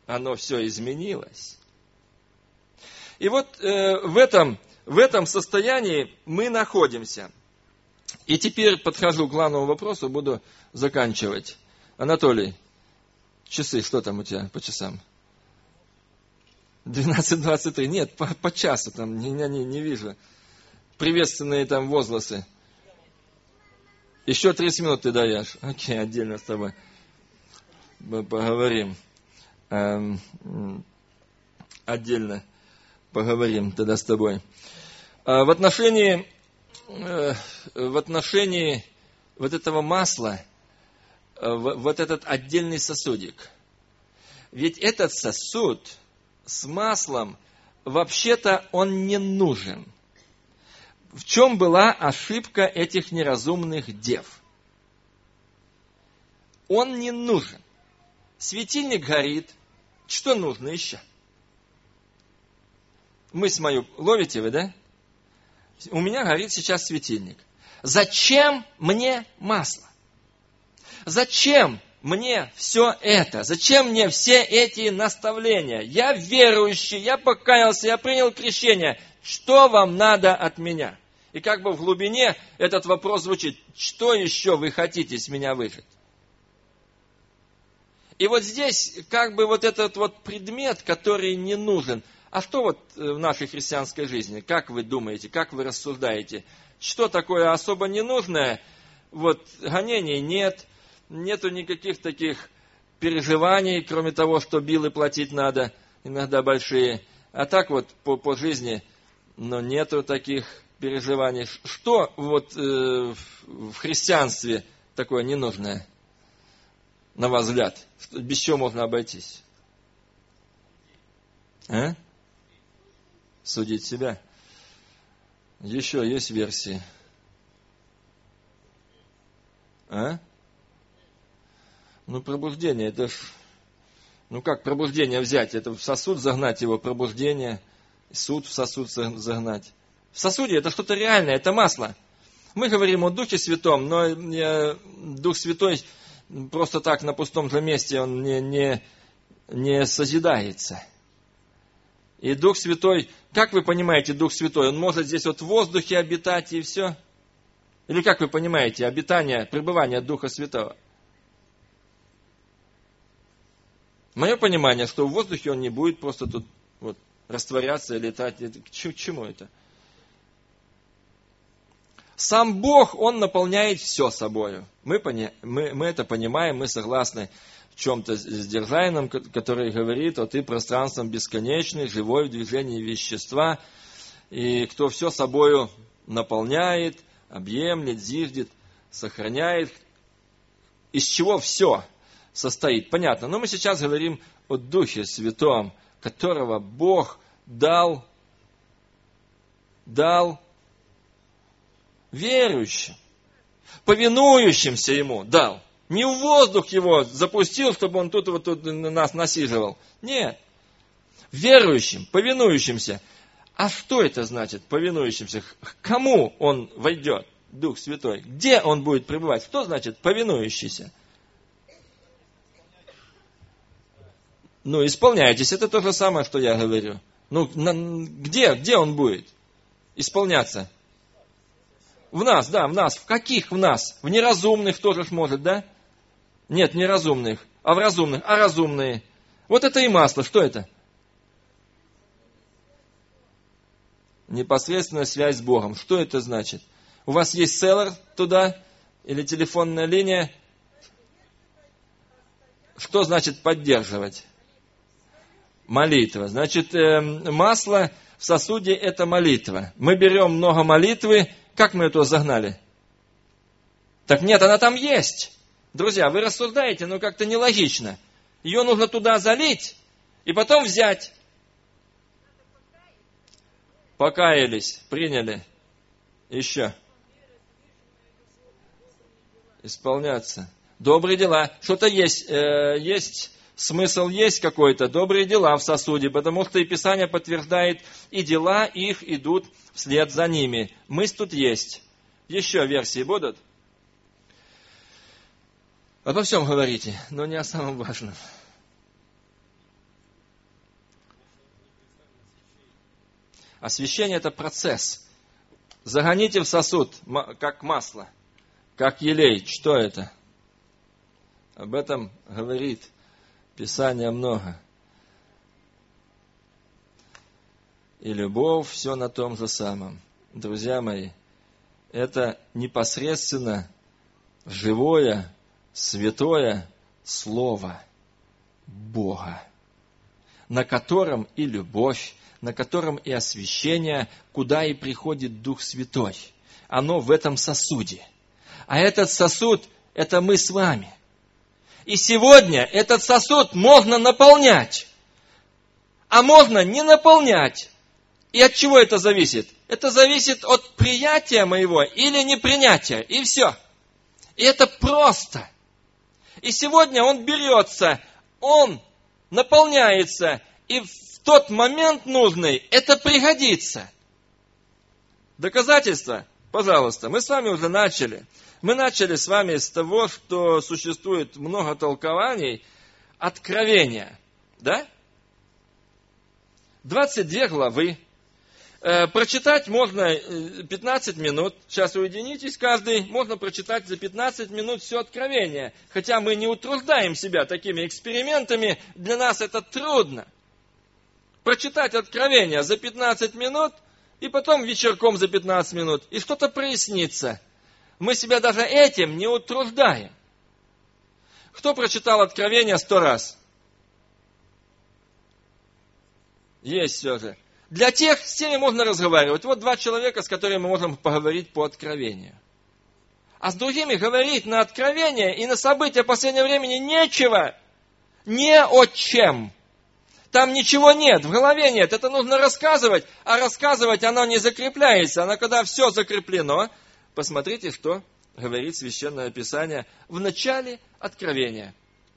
оно все изменилось. И вот в этом состоянии мы находимся. И теперь подхожу к главному вопросу, буду заканчивать. Анатолий, часы, что там у тебя по часам? 12:23. Нет, по часу там, не вижу. Приветственные там возгласы. Еще 30 минут ты даешь. Окей, отдельно с тобой поговорим. Отдельно поговорим тогда с тобой. В отношении вот этого масла, вот этот отдельный сосудик. Ведь этот сосуд с маслом, вообще-то он не нужен. В чем была ошибка этих неразумных дев? Он не нужен. Светильник горит. Что нужно еще? Мысль мою ловите вы, да? У меня горит сейчас светильник. Зачем мне масло? Зачем мне все это? Зачем мне все эти наставления? Я верующий, я покаялся, я принял крещение. Что вам надо от меня? И как бы в глубине этот вопрос звучит: что еще вы хотите с меня выжить? И вот здесь как бы вот этот вот предмет, который не нужен. А что вот в нашей христианской жизни? Как вы думаете, как вы рассуждаете? Что такое особо ненужное? Вот гонений нет, нету никаких таких переживаний, кроме того, что билы платить надо, иногда большие. А так вот по жизни, но нету таких переживаний. Что вот в христианстве такое ненужное, на ваш взгляд? Без чего можно обойтись? А? Судить себя. Еще есть версии. А? Ну, пробуждение, это ж... Ну, как пробуждение взять? Это в сосуд загнать его, пробуждение, суд в сосуд загнать. В сосуде это что-то реальное, это масло. Мы говорим о Духе Святом, но Дух Святой просто так на пустом же месте, он не созидается. И Дух Святой, как вы понимаете, Дух Святой, он может здесь вот в воздухе обитать и все? Или как вы понимаете, обитание, пребывание Духа Святого? Мое понимание, что в воздухе он не будет просто тут вот растворяться и летать. К чему это? Сам Бог, Он наполняет все собою. Мы это понимаем, мы согласны в чем-то с Держайном, который говорит: «О ты пространством бесконечный, живой в движении вещества, и кто все собою наполняет, объемлет, зиждет, сохраняет». Из чего все состоит? Понятно. Но мы сейчас говорим о Духе Святом, которого Бог дал верующим, повинующимся Ему дал. Не в воздух его запустил, чтобы он тут нас насиживал. Нет. Верующим, повинующимся. А что это значит, повинующимся? К кому он войдет, Дух Святой? Где он будет пребывать? Что значит повинующийся? Ну, исполняйтесь. Это то же самое, что я говорю. Ну, где он будет исполняться? В нас, да, в нас. В каких в нас? В неразумных тоже ж может, да? Нет, неразумных. А в разумных? А разумные? Вот это и масло. Что это? Непосредственная связь с Богом. Что это значит? У вас есть селлер туда? Или телефонная линия? Что значит поддерживать? Молитва. Значит, масло в сосуде – это молитва. Мы берем много молитвы. Как мы это загнали? Так нет, она там есть. Друзья, вы рассуждаете, но как-то нелогично. Ее нужно туда залить и потом взять. Покаялись, приняли. Еще. Исполняться. Добрые дела. Что-то есть. Есть смысл, есть какой-то. Добрые дела в сосуде, потому что и Писание подтверждает, и дела их идут вслед за ними. Мысль тут есть. Еще версии будут? Обо всем говорите, но не о самом важном. Освящение – это процесс. Загоните в сосуд, как масло, как елей. Что это? Об этом говорит Писание много. И любовь, все на том же самом. Друзья мои, это непосредственно живое, святое Слово Бога, на котором и любовь, на котором и освящение, куда и приходит Дух Святой. Оно в этом сосуде. А этот сосуд – это мы с вами. И сегодня этот сосуд можно наполнять, а можно не наполнять. И от чего это зависит? Это зависит от приятия моего или непринятия. И все. И это просто. И сегодня он берется, он наполняется, и в тот момент нужный это пригодится. Доказательства? Пожалуйста, мы с вами уже начали. Мы начали с вами с того, что существует много толкований откровения. Да? 22 главы. Прочитать можно 15 минут. Сейчас уединитесь каждый. Можно прочитать за 15 минут все откровение. Хотя мы не утруждаем себя такими экспериментами. Для нас это трудно. Прочитать откровение за 15 минут и потом вечерком за 15 минут. И что-то прояснится. Мы себя даже этим не утруждаем. Кто прочитал откровение 100 раз? Есть все же. Для тех, с теми можно разговаривать. Вот 2 человека, с которыми мы можем поговорить по откровению. А с другими говорить на откровение и на события последнего времени нечего. Не о чем. Там ничего нет, в голове нет. Это нужно рассказывать, а рассказывать оно не закрепляется. Оно когда все закреплено, посмотрите, что говорит Священное Писание в начале откровения.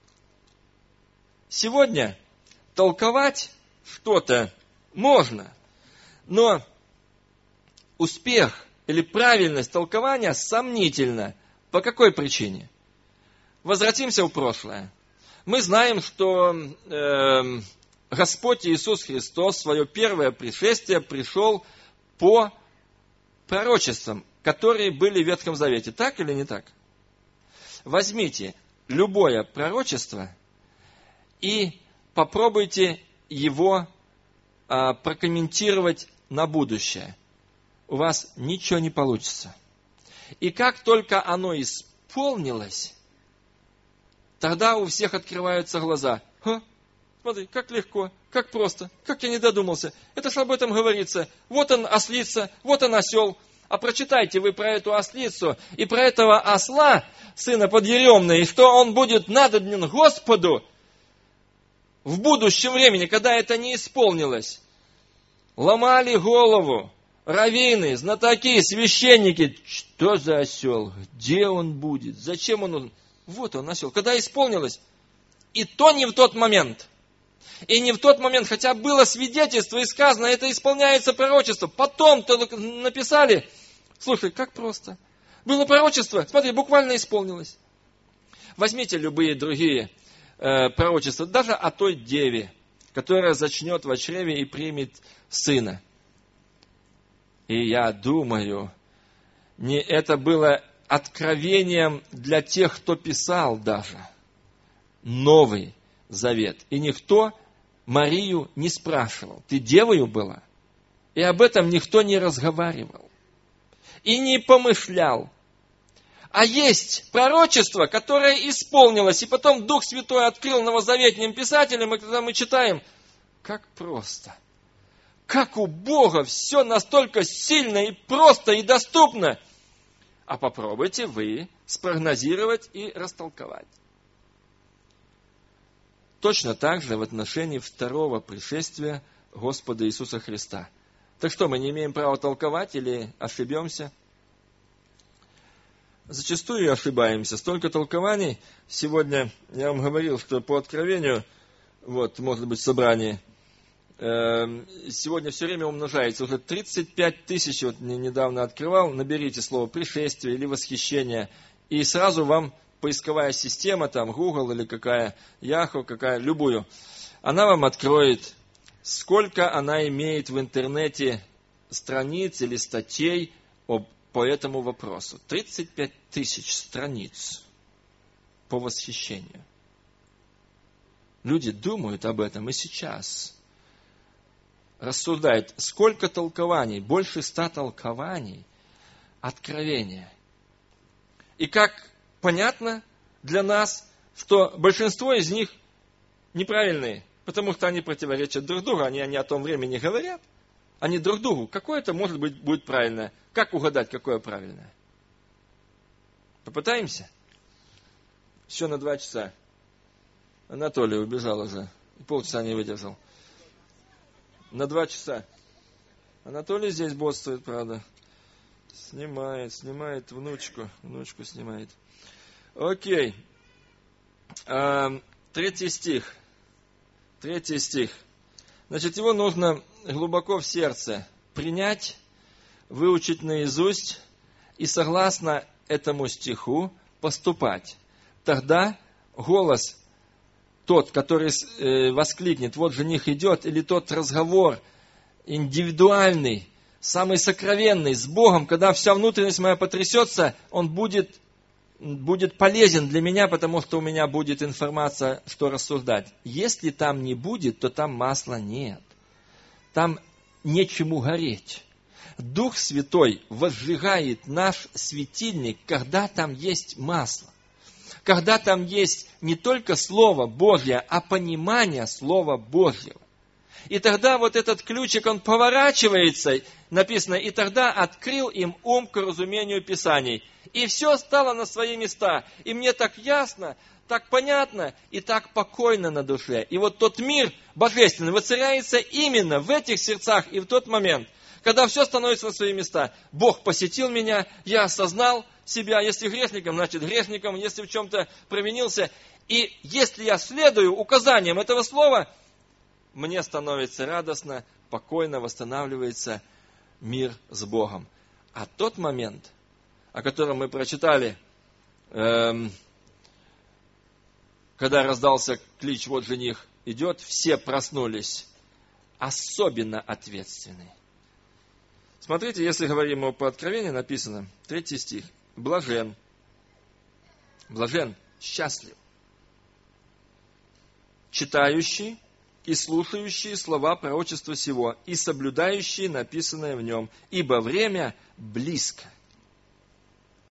Сегодня толковать что-то можно, но успех или правильность толкования сомнительна. По какой причине? Возвратимся в прошлое. Мы знаем, что Господь Иисус Христос в свое первое пришествие пришел по пророчествам, которые были в Ветхом Завете. Так или не так? Возьмите любое пророчество и попробуйте его прокомментировать на будущее. У вас ничего не получится. И как только оно исполнилось, тогда у всех открываются глаза. Смотри, как легко, как просто, как я не додумался. Это же об этом говорится. Вот он ослица, вот он осел. А прочитайте вы про эту ослицу и про этого осла, сына подъеремного, и что он будет надобен Господу в будущем времени, когда это не исполнилось. Ломали голову раввины, знатоки, священники. Что за осел? Где он будет? Зачем он нужен? Вот он осел. Когда исполнилось? И то не в тот момент. И не в тот момент, хотя было свидетельство и сказано, это исполняется пророчество. Потом-то написали. Слушай, как просто. Было пророчество, смотри, буквально исполнилось. Возьмите любые другие пророчества, даже о той деве, которая зачнет во чреве и примет сына. И я думаю, не это было откровением для тех, кто писал даже Новый Завет. И никто Марию не спрашивал, ты девою была? И об этом никто не разговаривал. И не помышлял. А есть пророчество, которое исполнилось, и потом Дух Святой открыл новозаветным писателям, и когда мы читаем, как просто, как у Бога все настолько сильно и просто и доступно. А попробуйте вы спрогнозировать и растолковать. Точно так же в отношении второго пришествия Господа Иисуса Христа. Так что, мы не имеем права толковать или ошибемся? Зачастую ошибаемся. Столько толкований. Сегодня я вам говорил, что по откровению, может быть, собрание, сегодня все время умножается. Уже 35 тысяч, недавно открывал, наберите слово «пришествие» или «восхищение», и сразу вам поисковая система, там Google или какая, Yahoo, какая, любую, она вам откроет, сколько она имеет в интернете страниц или статей по этому вопросу. 35 тысяч страниц по восхищению. Люди думают об этом и сейчас. Рассуждают, сколько толкований, больше 100 толкований, откровения. И как понятно для нас, что большинство из них неправильные, потому что они противоречат друг другу, они о том времени говорят, они друг другу. Какое-то, может быть, будет правильное. Как угадать, какое правильное? Попытаемся? Еще на 2 часа. Анатолий убежал уже. Полчаса не выдержал. На 2 часа. Анатолий здесь бодствует, правда. Снимает внучку. Внучку снимает. Окей. 3 стих. 3 стих. Значит, его нужно глубоко в сердце принять, выучить наизусть и согласно этому стиху поступать. Тогда голос тот, который воскликнет, вот жених идет, или тот разговор индивидуальный, самый сокровенный с Богом, когда вся внутренность моя потрясется, он будет полезен для меня, потому что у меня будет информация, что рассуждать. Если там не будет, то там масла нет. Там нечему гореть. Дух Святой возжигает наш светильник, когда там есть масло. Когда там есть не только Слово Божье, а понимание Слова Божьего. И тогда вот этот ключик, он поворачивается, написано, и тогда открыл им ум к разумению Писаний. И все стало на свои места. И мне так ясно, так понятно и так покойно на душе. И вот тот мир божественный воцаряется именно в этих сердцах и в тот момент, когда все становится на свои места. Бог посетил меня, я осознал себя. Если грешником, значит грешником. Если в чем-то провинился. И если я следую указаниям этого слова, мне становится радостно, покойно восстанавливается мир с Богом. А тот момент, о котором мы прочитали, когда раздался клич, вот жених идет, все проснулись, особенно ответственные. Смотрите, если говорим по Откровению, написано, 3 стих. Блажен, счастлив, читающий и слушающие слова пророчества сего, и соблюдающие написанное в нем, ибо время близко.